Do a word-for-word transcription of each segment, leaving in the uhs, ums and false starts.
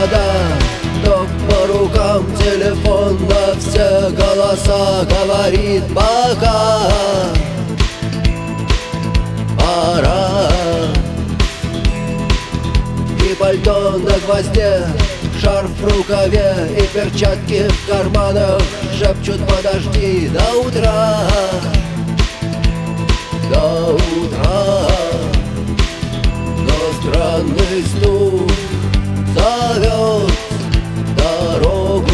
провода, ток по рукам, телефон на все голоса говорит пока. Пора. И пальто на гвозде, шарф в рукаве и перчатки в карманах шепчут: подожди до утра, до утра. Но странный стук зовет дорогу.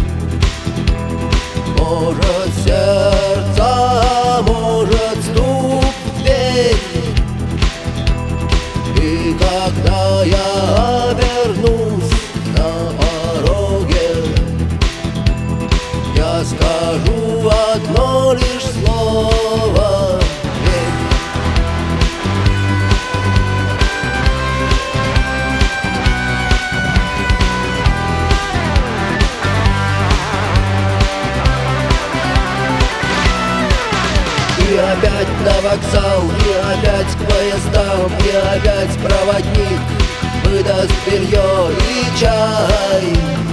Может, сердце, может, стук в дверь. И когда я обернусь на пороге, я скажу одно лишь слово: верь. И опять на вокзал, и опять к поездам, и опять проводник выдаст белье и чай.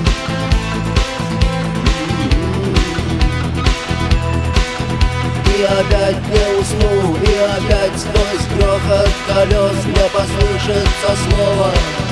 И опять не усну, и опять сквозь грохот колес мне послышится слово: